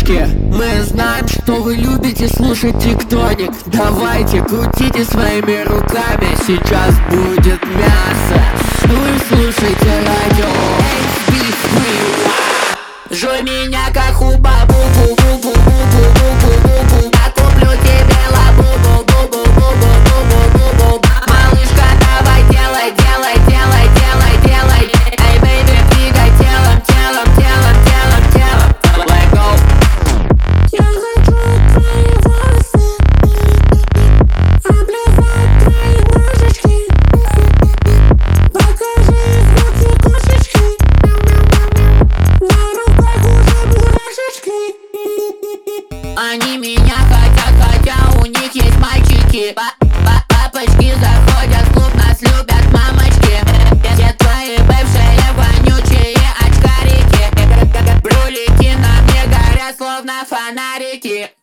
девочки, мы знаем, что вы любите слушать тиктоник. Давайте крутите своими руками, сейчас будет мясо. Вы слушайте радио HB3. Жуй меня как у бабу, я куплю тебе лабубу, малышка, давай делай, делай, делай, делай, делай. Эй, бэйби, двигай телом, телом, телом, телом, телом. Let go. Я хочу твои волосы, обливать твои ложечки. Покажи звуки кошечки, на руках уже мурашечки. Они меня хотят, хотя у них есть мальчики. Папочки заходят в клуб, нас любят мамочки. Все твои бывшие вонючие очкарики. Брюлики на мне горят, словно фонарики.